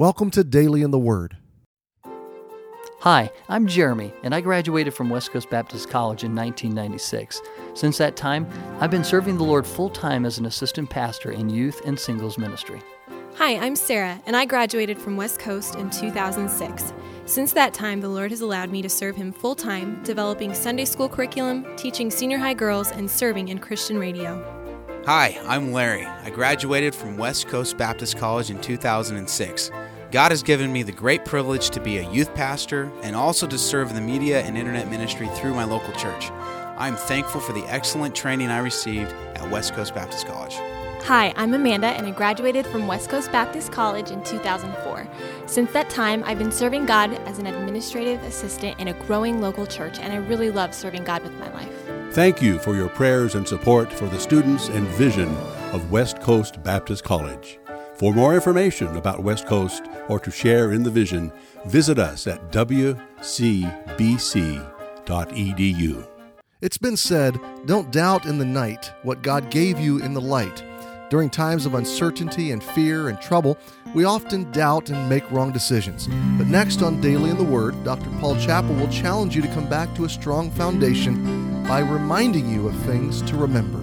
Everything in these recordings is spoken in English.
Welcome to Daily in the Word. Hi, I'm Jeremy, and I graduated from West Coast Baptist College in 1996. Since that time, I've been serving the Lord full-time as an assistant pastor in youth and singles ministry. Hi, I'm Sarah, and I graduated from West Coast in 2006. Since that time, the Lord has allowed me to serve Him full-time, developing Sunday school curriculum, teaching senior high girls, and serving in Christian radio. Hi, I'm Larry. I graduated from West Coast Baptist College in 2006. God has given me the great privilege to be a youth pastor and also to serve in the media and internet ministry through my local church. I am thankful for the excellent training I received at West Coast Baptist College. Hi, I'm Amanda, and I graduated from West Coast Baptist College in 2004. Since that time, I've been serving God as an administrative assistant in a growing local church, and I really love serving God with my life. Thank you for your prayers and support for the students and vision of West Coast Baptist College. For more information about West Coast or to share in the vision, visit us at wcbc.edu. It's been said, don't doubt in the night what God gave you in the light. During times of uncertainty and fear and trouble, we often doubt and make wrong decisions. But next on Daily in the Word, Dr. Paul Chappell will challenge you to come back to a strong foundation by reminding you of things to remember.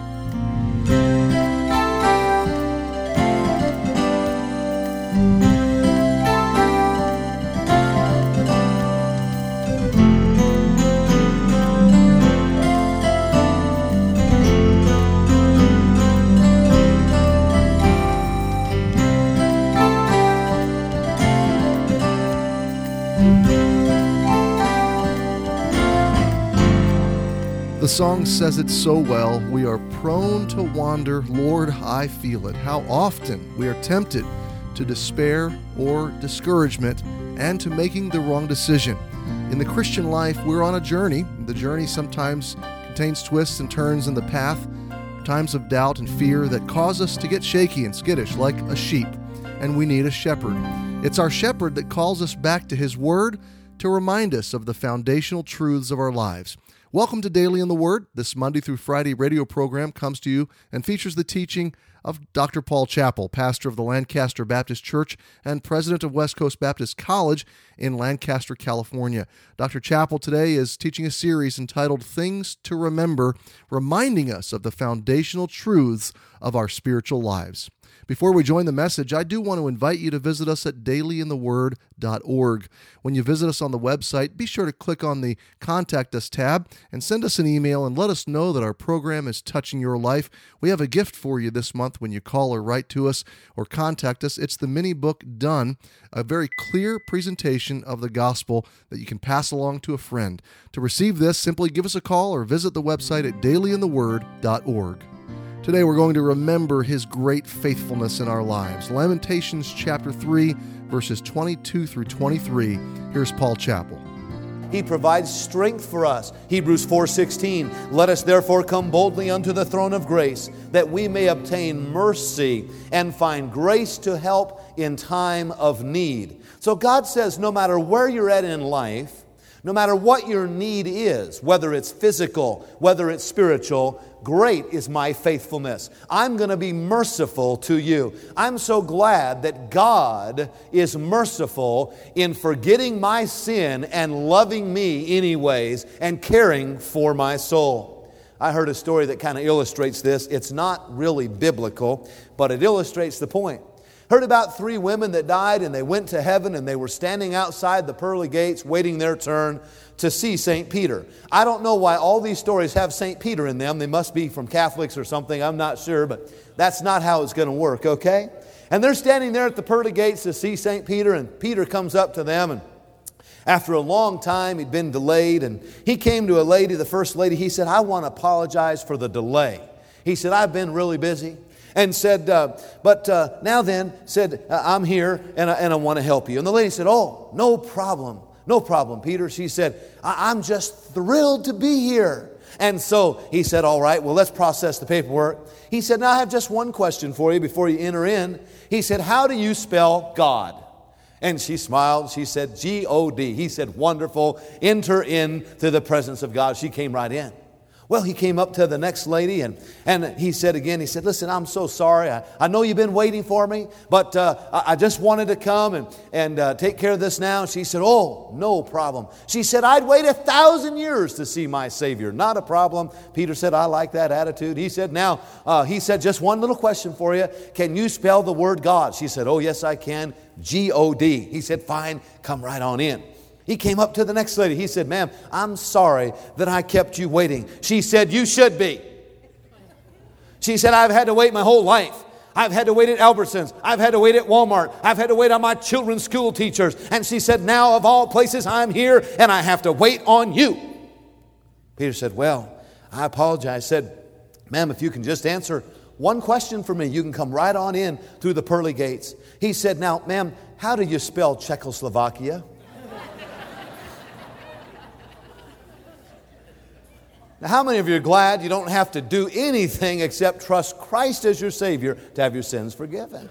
The song says it so well. We are prone to wander, Lord, I feel it. How often we are tempted to despair or discouragement and to making the wrong decision. In the Christian life, we're on a journey. The journey sometimes contains twists and turns in the path, times of doubt and fear that cause us to get shaky and skittish like a sheep, and we need a shepherd. It's our shepherd that calls us back to His Word to remind us of the foundational truths of our lives. Welcome to Daily in the Word. This Monday through Friday radio program comes to you and features the teaching of Dr. Paul Chappell, pastor of the Lancaster Baptist Church and president of West Coast Baptist College in Lancaster, California. Dr. Chappell today is teaching a series entitled Things to Remember, reminding us of the foundational truths of our spiritual lives. Before we join the message, I do want to invite you to visit us at dailyintheword.org. When you visit us on the website, be sure to click on the Contact Us tab and send us an email and let us know that our program is touching your life. We have a gift for you this month when you call or write to us or contact us. It's the mini book Done, a very clear presentation of the gospel that you can pass along to a friend. To receive this, simply give us a call or visit the website at dailyintheword.org. Today we're going to remember His great faithfulness in our lives. Lamentations chapter 3, verses 22 through 23. Here's Paul Chappell. He provides strength for us. Hebrews 4:16, let us therefore come boldly unto the throne of grace, that we may obtain mercy and find grace to help in time of need. So God says no matter where you're at in life, no matter what your need is, whether it's physical, whether it's spiritual, great is my faithfulness. I'm going to be merciful to you. I'm so glad that God is merciful in forgetting my sin and loving me anyways and caring for my soul. I heard a story that kind of illustrates this. It's not really biblical, but it illustrates the point. Heard about 3 women that died and they went to heaven and they were standing outside the pearly gates waiting their turn to see St. Peter. I don't know why all these stories have St. Peter in them. They must be from Catholics or something. I'm not sure, but that's not how it's going to work, okay? And they're standing there at the pearly gates to see St. Peter, and Peter comes up to them, and after a long time, he'd been delayed, and he came to a lady, the first lady. He said, I want to apologize for the delay. He said, I've been really busy. And said, now then, I'm here and I want to help you. And the lady said, oh, no problem, Peter. She said, I'm just thrilled to be here. And so he said, all right, well, let's process the paperwork. He said, now I have just one question for you before you enter in. He said, how do you spell God? And she smiled. She said, G-O-D. He said, wonderful. Enter into the presence of God. She came right in. Well, he came up to the next lady and he said, listen, I'm so sorry. I know you've been waiting for me, but I just wanted to come and take care of this now. She said, oh, no problem. She said, I'd wait 1,000 years to see my Savior. Not a problem. Peter said, I like that attitude. He said, just one little question for you. Can you spell the word God? She said, oh, yes, I can. G-O-D. He said, fine, come right on in. He came up to the next lady. He said, ma'am, I'm sorry that I kept you waiting. She said, you should be. She said, I've had to wait my whole life. I've had to wait at Albertsons. I've had to wait at Walmart. I've had to wait on my children's school teachers. And she said, now of all places, I'm here and I have to wait on you. Peter said, well, I apologize. I said, ma'am, if you can just answer one question for me, you can come right on in through the pearly gates. He said, now, ma'am, how do you spell Czechoslovakia? Now, how many of you are glad you don't have to do anything except trust Christ as your Savior to have your sins forgiven?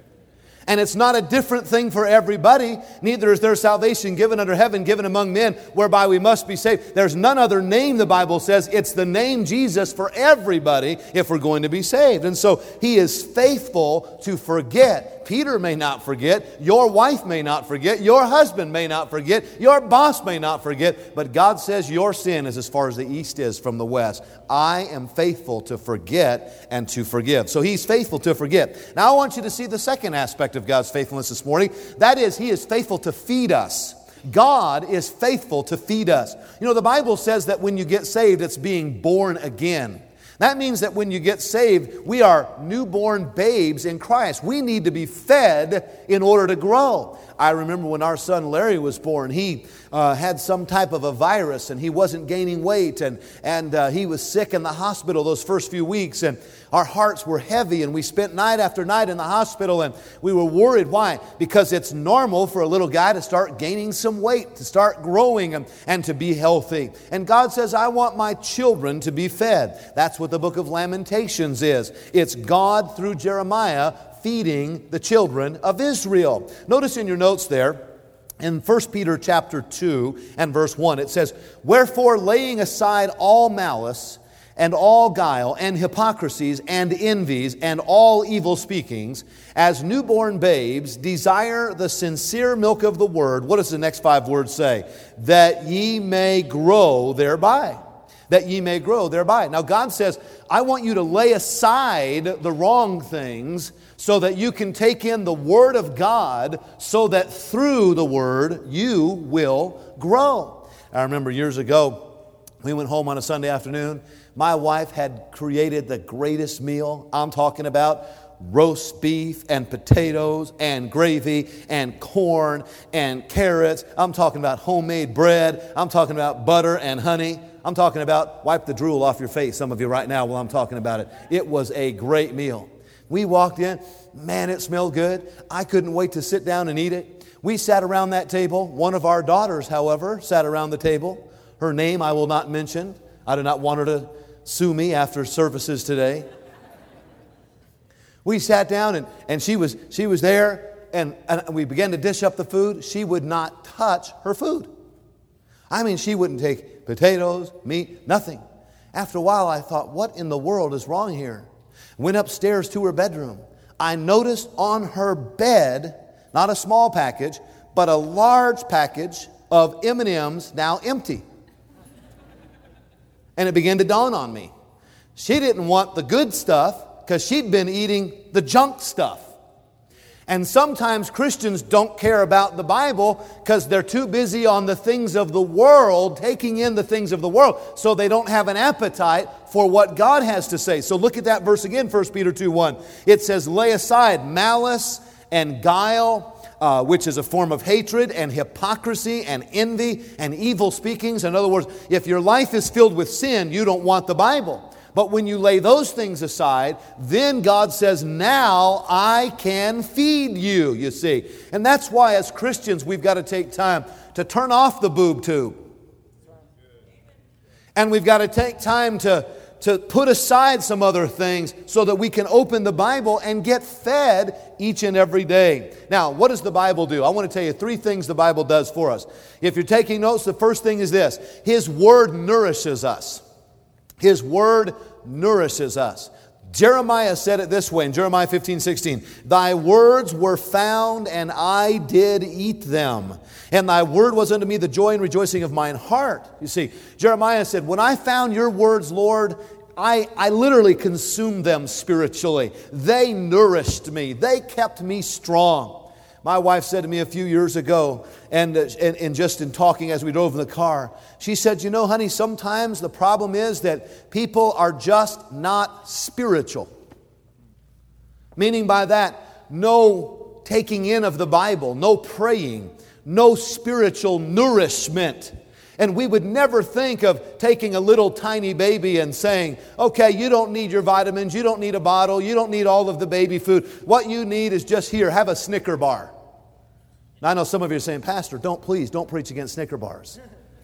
And it's not a different thing for everybody. Neither is there salvation given under heaven, given among men, whereby we must be saved. There's none other name, the Bible says. It's the name Jesus for everybody if we're going to be saved. And so He is faithful to forget. Peter may not forget. Your wife may not forget. Your husband may not forget. Your boss may not forget. But God says your sin is as far as the east is from the west. I am faithful to forget and to forgive. So He's faithful to forget. Now I want you to see the second aspect of God's faithfulness this morning. That is, He is faithful to feed us. God is faithful to feed us. You know, the Bible says that when you get saved, it's being born again. That means that when you get saved, we are newborn babes in Christ. We need to be fed in order to grow. I remember when our son Larry was born, he had some type of a virus and he wasn't gaining weight and he was sick in the hospital those first few weeks, and our hearts were heavy and we spent night after night in the hospital and we were worried. Why? Because it's normal for a little guy to start gaining some weight, to start growing and to be healthy. And God says, I want my children to be fed. That's what the book of Lamentations is. It's God through Jeremiah feeding the children of Israel. Notice in your notes there, in 1 Peter chapter 2 and verse 1, it says, wherefore laying aside all malice and all guile and hypocrisies and envies and all evil speakings, as newborn babes desire the sincere milk of the word. What does the next 5 words say? That ye may grow thereby. That ye may grow thereby. Now God says, I want you to lay aside the wrong things so that you can take in the Word of God, so that through the Word you will grow. I remember years ago, we went home on a Sunday afternoon. My wife had created the greatest meal. I'm talking about roast beef and potatoes and gravy and corn and carrots. I'm talking about homemade bread. I'm talking about butter and honey. I'm talking about wipe the drool off your face, some of you right now while I'm talking about it. It was a great meal. We walked in. Man, it smelled good. I couldn't wait to sit down and eat it. We sat around that table. One of our daughters, however, sat around the table. Her name I will not mention. I do not want her to sue me after services today. We sat down and she was there and we began to dish up the food. She would not touch her food. I mean, she wouldn't take potatoes, meat, nothing. After a while, I thought, what in the world is wrong here? Went upstairs to her bedroom. I noticed on her bed, not a small package, but a large package of M&Ms, now empty. And it began to dawn on me. She didn't want the good stuff because she'd been eating the junk stuff. And sometimes Christians don't care about the Bible because they're too busy on the things of the world, taking in the things of the world, so they don't have an appetite for what God has to say. So look at that verse again, 1 Peter 2:1. It says, lay aside malice and guile, which is a form of hatred, and hypocrisy and envy and evil speakings. In other words, if your life is filled with sin, you don't want the Bible. But when you lay those things aside, then God says, now I can feed you, you see. And that's why as Christians, we've got to take time to turn off the boob tube. And we've got to take time to put aside some other things so that we can open the Bible and get fed each and every day. Now, what does the Bible do? I want to tell you 3 things the Bible does for us. If you're taking notes, the first thing is this. His Word nourishes us. His Word nourishes us. Jeremiah said it this way in Jeremiah 15:16. Thy words were found, and I did eat them. And thy word was unto me the joy and rejoicing of mine heart. You see, Jeremiah said, when I found your words, Lord, I literally consumed them spiritually. They nourished me. They kept me strong. My wife said to me a few years ago, and just in talking as we drove in the car, she said, you know, honey, sometimes the problem is that people are just not spiritual. Meaning by that, no taking in of the Bible, no praying, no spiritual nourishment. And we would never think of taking a little tiny baby and saying, okay, you don't need your vitamins, you don't need a bottle, you don't need all of the baby food. What you need is just here, have a Snicker bar. Now, I know some of you are saying, Pastor, don't preach against Snicker bars.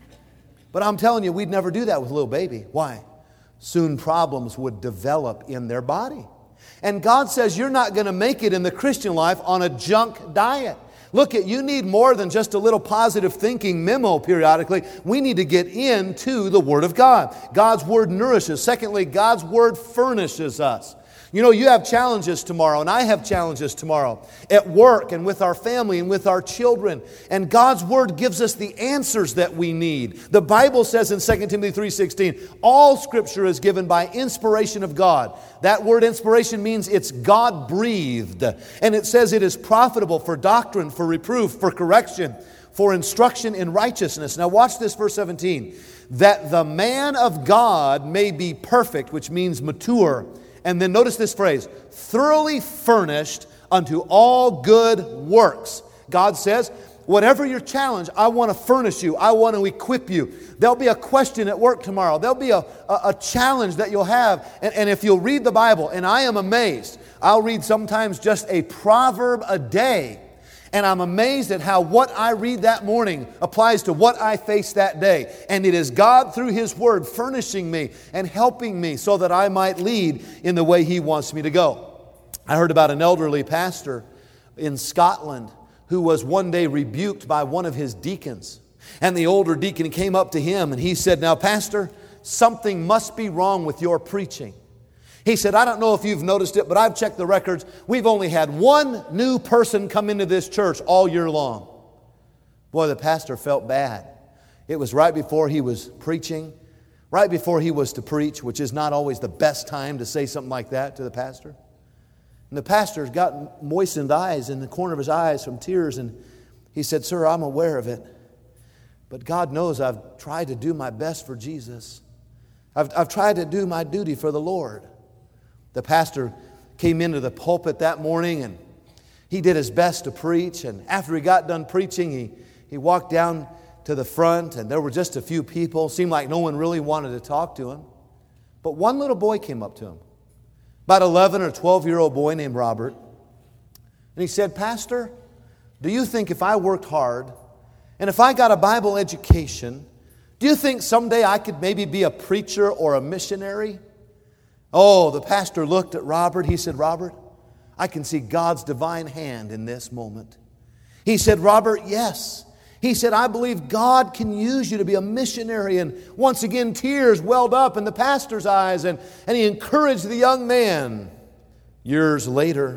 But I'm telling you, we'd never do that with a little baby. Why? Soon problems would develop in their body. And God says you're not going to make it in the Christian life on a junk diet. Look, you need more than just a little positive thinking memo periodically. We need to get into the Word of God. God's Word nourishes. Secondly, God's Word furnishes us. You know, you have challenges tomorrow, and I have challenges tomorrow at work and with our family and with our children. And God's Word gives us the answers that we need. The Bible says in 2 Timothy 3:16, all Scripture is given by inspiration of God. That word inspiration means it's God-breathed. And it says it is profitable for doctrine, for reproof, for correction, for instruction in righteousness. Now watch this, verse 17. That the man of God may be perfect, which means mature. And then notice this phrase, thoroughly furnished unto all good works. God says, whatever your challenge, I want to furnish you. I want to equip you. There'll be a question at work tomorrow. There'll be a challenge that you'll have. And if you'll read the Bible, and I am amazed, I'll read sometimes just a proverb a day. And I'm amazed at how what I read that morning applies to what I face that day. And it is God through His Word furnishing me and helping me so that I might lead in the way He wants me to go. I heard about an elderly pastor in Scotland who was one day rebuked by one of his deacons. And the older deacon came up to him and he said, now, Pastor, something must be wrong with your preaching. He said, I don't know if you've noticed it, but I've checked the records. We've only had one new person come into this church all year long. Boy, the pastor felt bad. It was right before he was preaching, right before he was to preach, which is not always the best time to say something like that to the pastor. And the pastor's got moistened eyes in the corner of his eyes from tears. And he said, sir, I'm aware of it. But God knows I've tried to do my best for Jesus. I've tried to do my duty for the Lord. The pastor came into the pulpit that morning and he did his best to preach. And after he got done preaching, he walked down to the front and there were just a few people. It seemed like no one really wanted to talk to him. But one little boy came up to him, about 11 or 12-year-old boy named Robert. And he said, Pastor, do you think if I worked hard and if I got a Bible education, do you think someday I could maybe be a preacher or a missionary? Oh, the pastor looked at Robert. He said, Robert, I can see God's divine hand in this moment. He said, Robert, yes. He said, I believe God can use you to be a missionary. And once again, tears welled up in the pastor's eyes, and he encouraged the young man. Years later,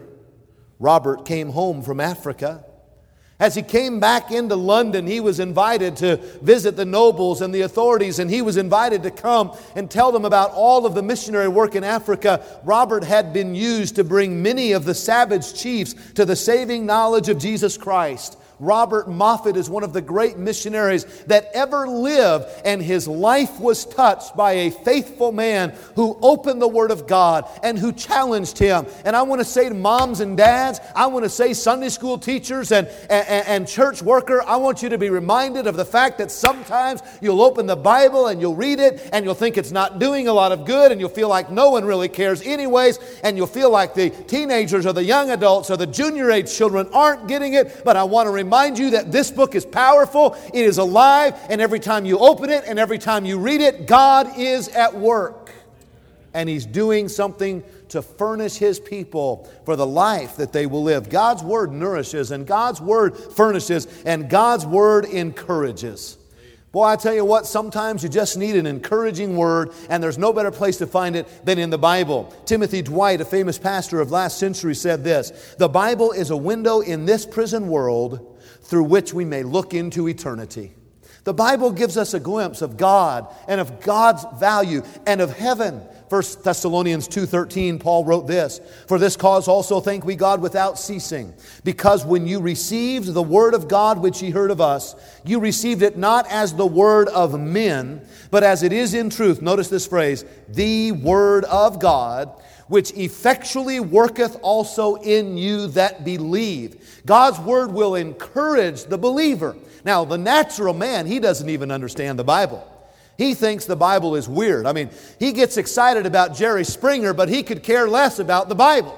Robert came home from Africa. As he came back into London, he was invited to visit the nobles and the authorities, and he was invited to come and tell them about all of the missionary work in Africa. Robert had been used to bring many of the savage chiefs to the saving knowledge of Jesus Christ. Robert Moffat is one of the great missionaries that ever lived, and his life was touched by a faithful man who opened the Word of God and who challenged him. And I want to say to moms and dads, I want to say Sunday school teachers and church worker, I want you to be reminded of the fact that sometimes you'll open the Bible and you'll read it and you'll think it's not doing a lot of good, and you'll feel like no one really cares anyways, and you'll feel like the teenagers or the young adults or the junior age children aren't getting it. But I want to remind you that this book is powerful, it is alive, and every time you open it and every time you read it, God is at work. And He's doing something to furnish His people for the life that they will live. God's Word nourishes, and God's Word furnishes, and God's Word encourages. Boy, I tell you what, sometimes you just need an encouraging word, and there's no better place to find it than in the Bible. Timothy Dwight, a famous pastor of last century, said this: "The Bible is a window in this prison world through which we may look into eternity." The Bible gives us a glimpse of God and of God's value and of heaven. 1 Thessalonians 2:13, Paul wrote this: "For this cause also thank we God without ceasing, because when you received the word of God which ye heard of us, you received it not as the word of men, but as it is in truth." Notice this phrase: "the word of God, which effectually worketh also in you that believe." God's word will encourage the believer. Now, the natural man, he doesn't even understand the Bible. He thinks the Bible is weird. I mean, he gets excited about Jerry Springer, but he could care less about the Bible.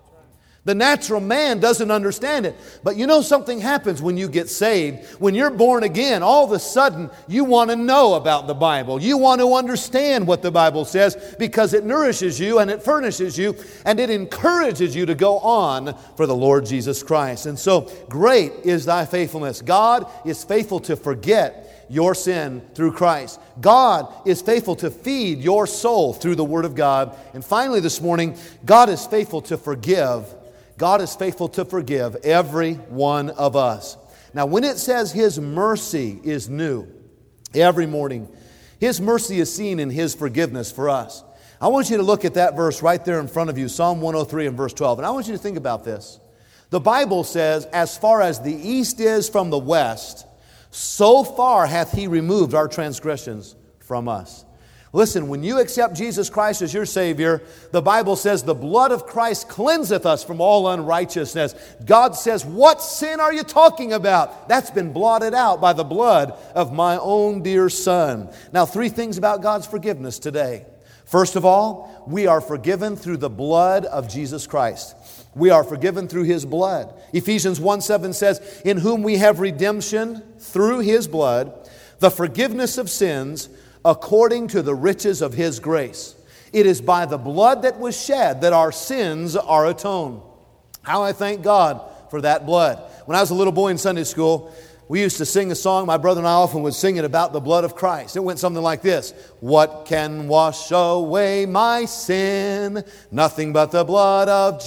The natural man doesn't understand it. But you know, something happens when you get saved. When you're born again, all of a sudden you want to know about the Bible. You want to understand what the Bible says, because it nourishes you and it furnishes you and it encourages you to go on for the Lord Jesus Christ. And so, great is thy faithfulness. God is faithful to forget your sin through Christ. God is faithful to feed your soul through the Word of God. And finally this morning, God is faithful to forgive. God is faithful to forgive every one of us. Now, when it says His mercy is new every morning, His mercy is seen in His forgiveness for us. I want you to look at that verse right there in front of you, Psalm 103 and verse 12. And I want you to think about this. The Bible says, "As far as the east is from the west, so far hath He removed our transgressions from us." Listen, when you accept Jesus Christ as your Savior, the Bible says the blood of Christ cleanseth us from all unrighteousness. God says, what sin are you talking about? That's been blotted out by the blood of my own dear Son. Now, 3 things about God's forgiveness today. First of all, we are forgiven through the blood of Jesus Christ. We are forgiven through His blood. Ephesians 1:7 says, "In whom we have redemption through His blood, the forgiveness of sins, according to the riches of His grace." It is by the blood that was shed that our sins are atoned. How I thank God for that blood. When I was a little boy in Sunday school, we used to sing a song. My brother and I often would sing it about the blood of Christ. It went something like this: "What can wash away my sin? Nothing but the blood of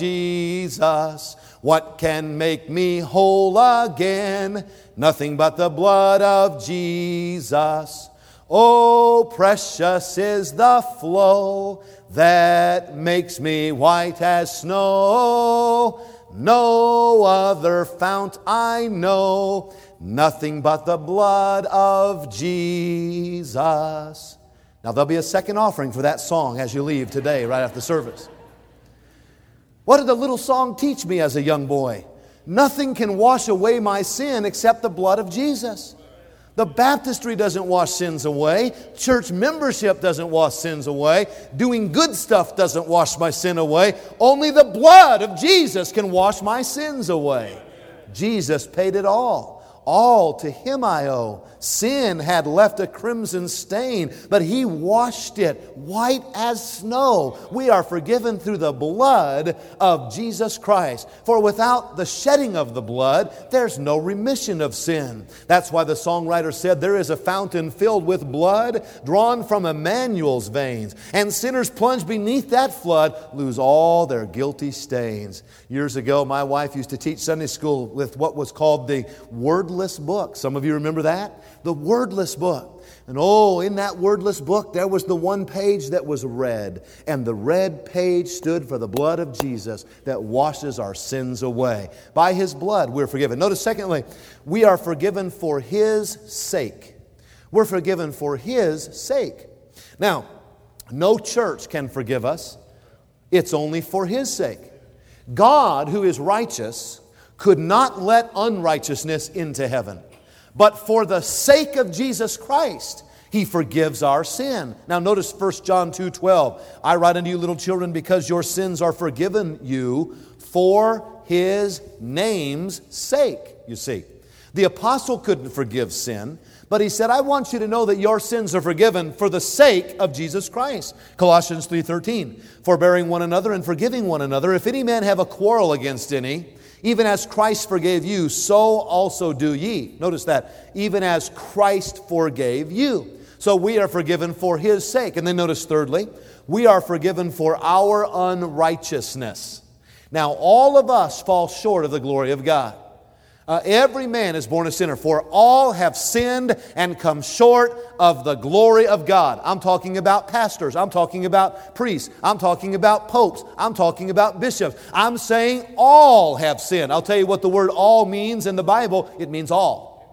Jesus. What can make me whole again? Nothing but the blood of Jesus. Oh, precious is the flow that makes me white as snow. No other fount I know. Nothing but the blood of Jesus." Now, there'll be a second offering for that song as you leave today, right after the service. What did the little song teach me as a young boy? Nothing can wash away my sin except the blood of Jesus. The baptistry doesn't wash sins away. Church membership doesn't wash sins away. Doing good stuff doesn't wash my sin away. Only the blood of Jesus can wash my sins away. Jesus paid it all. All to Him I owe. Sin had left a crimson stain, but He washed it white as snow. We are forgiven through the blood of Jesus Christ. For without the shedding of the blood, there's no remission of sin. That's why the songwriter said, "There is a fountain filled with blood drawn from Emmanuel's veins, and sinners plunged beneath that flood lose all their guilty stains." Years ago, my wife used to teach Sunday school with what was called the Wordless Book. Some of you remember that? The Wordless Book. And oh, in that Wordless Book, there was the one page that was red. And the red page stood for the blood of Jesus that washes our sins away. By His blood, we're forgiven. Notice, secondly, we are forgiven for His sake. We're forgiven for His sake. Now, no church can forgive us. It's only for His sake. God, who is righteous, could not let unrighteousness into heaven. But for the sake of Jesus Christ, He forgives our sin. Now notice 1 John 2:12. "I write unto you, little children, because your sins are forgiven you for His name's sake." You see, the apostle couldn't forgive sin, but he said, "I want you to know that your sins are forgiven for the sake of Jesus Christ." Colossians 3:13. "Forbearing one another and forgiving one another, if any man have a quarrel against any, Even as Christ forgave you, so also do ye. Notice that. Even as Christ forgave you. So we are forgiven for His sake. And then notice thirdly, we are forgiven for our unrighteousness. Now all of us fall short of the glory of God. Every man is born a sinner, for all have sinned and come short of the glory of God. I'm talking about pastors. I'm talking about priests. I'm talking about popes. I'm talking about bishops. I'm saying all have sinned. I'll tell you what the word all means in the Bible. It means all.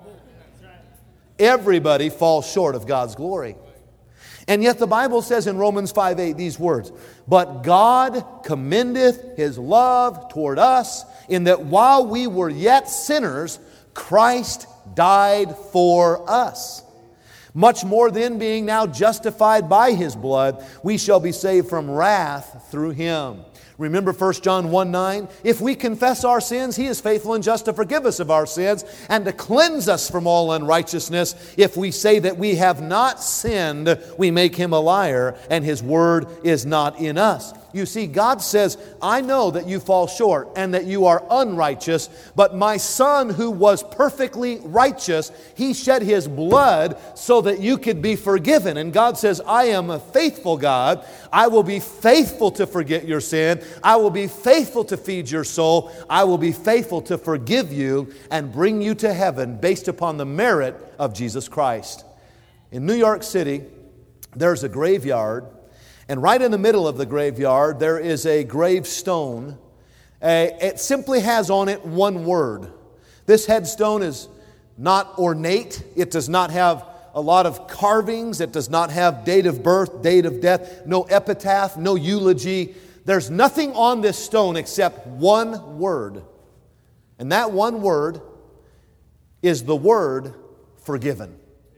Everybody falls short of God's glory. And yet the Bible says in Romans 5:8 these words, "But God commendeth His love toward us, in that while we were yet sinners, Christ died for us. Much more then, being now justified by His blood, we shall be saved from wrath through Him." Remember 1 John 1:9? "If we confess our sins, He is faithful and just to forgive us of our sins and to cleanse us from all unrighteousness. If we say that we have not sinned, we make Him a liar, and His word is not in us." You see, God says, I know that you fall short and that you are unrighteous, but my Son who was perfectly righteous, He shed His blood so that you could be forgiven. And God says, I am a faithful God. I will be faithful to forget your sin. I will be faithful to feed your soul. I will be faithful to forgive you and bring you to heaven based upon the merit of Jesus Christ. In New York City, there's a graveyard. And right in the middle of the graveyard, there is a gravestone. It simply has on it one word. This headstone is not ornate. It does not have a lot of carvings. It does not have date of birth, date of death, no epitaph, no eulogy. There's nothing on this stone except one word. And that one word is the word forgiven.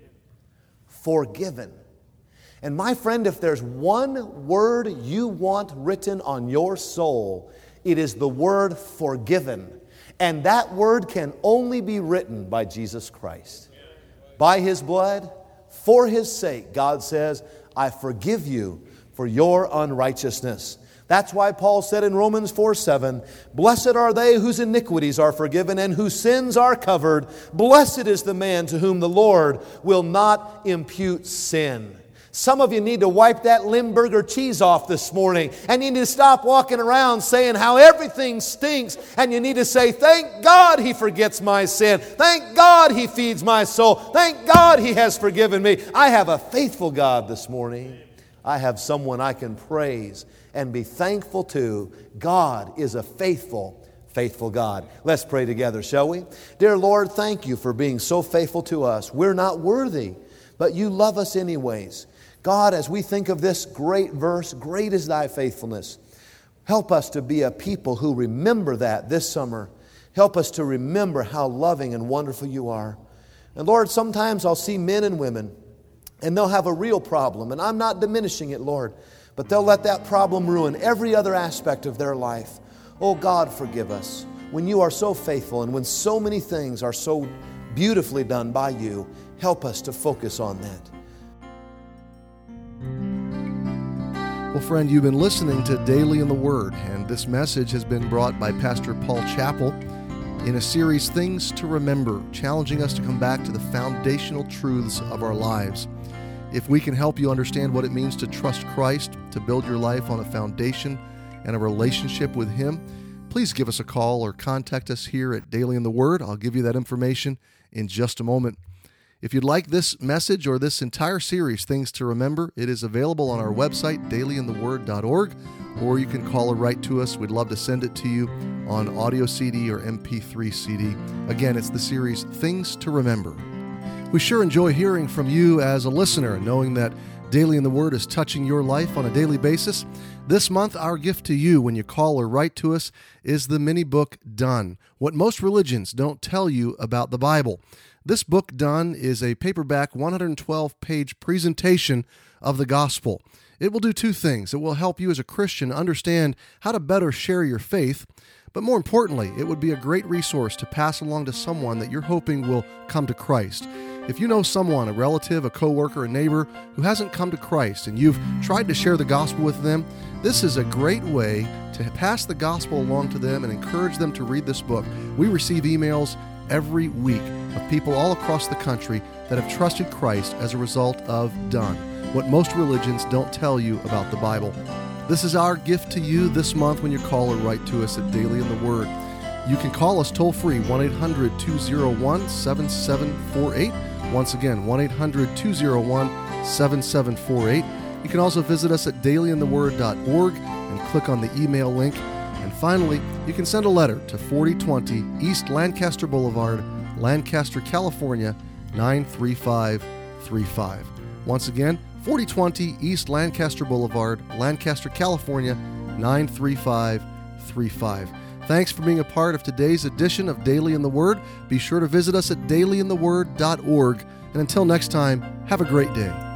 Forgiven. And my friend, if there's one word you want written on your soul, it is the word forgiven. And that word can only be written by Jesus Christ. By His blood, for His sake, God says, I forgive you for your unrighteousness. That's why Paul said in Romans 4:7, "Blessed are they whose iniquities are forgiven and whose sins are covered. Blessed is the man to whom the Lord will not impute sin." Some of you need to wipe that Limburger cheese off this morning. And you need to stop walking around saying how everything stinks. And you need to say, thank God He forgets my sin. Thank God He feeds my soul. Thank God He has forgiven me. I have a faithful God this morning. I have someone I can praise and be thankful to. God is a faithful God. Let's pray together, shall we? Dear Lord, thank You for being so faithful to us. We're not worthy, but You love us anyways. God, as we think of this great verse, great is Thy faithfulness. Help us to be a people who remember that this summer. Help us to remember how loving and wonderful You are. And Lord, sometimes I'll see men and women, and they'll have a real problem. And I'm not diminishing it, Lord, but they'll let that problem ruin every other aspect of their life. Oh God, forgive us. When You are so faithful and when so many things are so beautifully done by You, help us to focus on that. Well, friend, you've been listening to Daily in the Word, and this message has been brought by Pastor Paul Chappell in a series, Things to Remember, challenging us to come back to the foundational truths of our lives. If we can help you understand what it means to trust Christ, to build your life on a foundation and a relationship with Him, please give us a call or contact us here at Daily in the Word. I'll give you that information in just a moment. If you'd like this message or this entire series, Things to Remember, it is available on our website, dailyintheword.org, or you can call or write to us. We'd love to send it to you on audio CD or MP3 CD. Again, it's the series, Things to Remember. We sure enjoy hearing from you as a listener, knowing that Daily in the Word is touching your life on a daily basis. This month, our gift to you when you call or write to us is the mini book, Done, What Most Religions Don't Tell You About the Bible. This book, Done, is a paperback 112-page presentation of the gospel. It will do two things. It will help you as a Christian understand how to better share your faith, but more importantly, it would be a great resource to pass along to someone that you're hoping will come to Christ. If you know someone, a relative, a coworker, a neighbor who hasn't come to Christ and you've tried to share the gospel with them, this is a great way to pass the gospel along to them and encourage them to read this book. We receive emails every week of people all across the country that have trusted Christ as a result of Done, what most religions don't tell you about the Bible. This is our gift to you this month when you call or write to us at Daily in the Word. You can call us toll-free, 1-800-201-7748. Once again, 1-800-201-7748. You can also visit us at dailyintheword.org and click on the email link. And finally, you can send a letter to 4020 East Lancaster Boulevard, Lancaster, California, 93535. Once again, 4020 East Lancaster Boulevard, Lancaster, California, 93535. Thanks for being a part of today's edition of Daily in the Word. Be sure to visit us at dailyintheword.org. And until next time, have a great day.